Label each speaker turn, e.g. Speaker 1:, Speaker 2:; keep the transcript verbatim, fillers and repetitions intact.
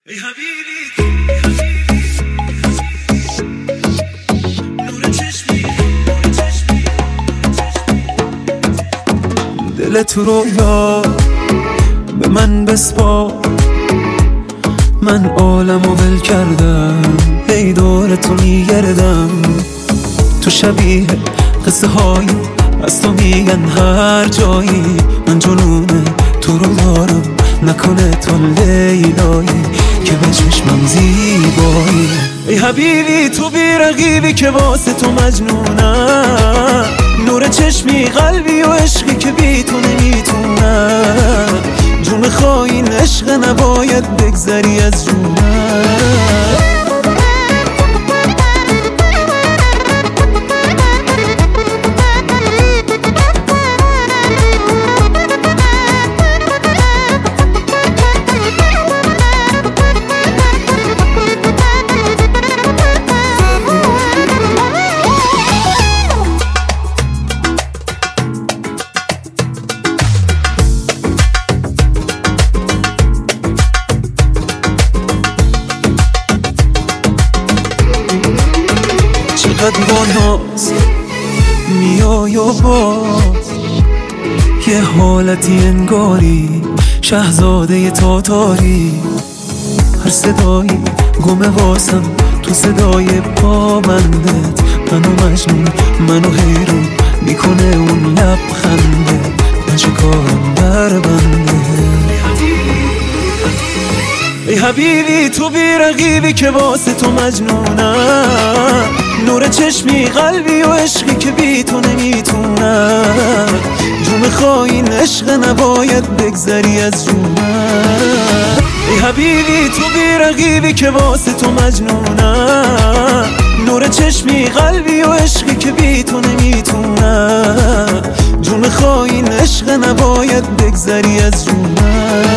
Speaker 1: ای حبیبی نور چشمی دلت رو یا به من بسپار، من عالمو ول کردم، هی دور تو میگردم. تو شبیه قصه های از تو میگن هر جایی، من جنون تو رو دارم، نکنه تو لیلایی که به چشمم زیبایی. ای حبیبی تو بی رقیبی که واسه تو مجنونم، نور چشمی قلبی و عشقی که بی تو نمیتونم. جون خواهی عشق نباید بگذری از جونم. چقدر با ناز میای و باز یه حالتی انگاری شهزاده تاتاری. هر صدایی گمه واسم تو صدای پابندت، منو مجنون منو حیرون میکنه اون لبخنده. من چه کارم در بنده. ای حبیبی تو بی رقیبی که واسه تو مجنونم، نور چشمی قلبی و عشقی که بی تو نمیتونم. جون خواهی عشق نباید بگذری از جونم. ای حبیبی تو بی رقیبی که واسه تو مجنونم، نور چشمی قلبی و عشقی که بی تو نمیتونم. جون خواهی عشق نباید بگذری از جونم.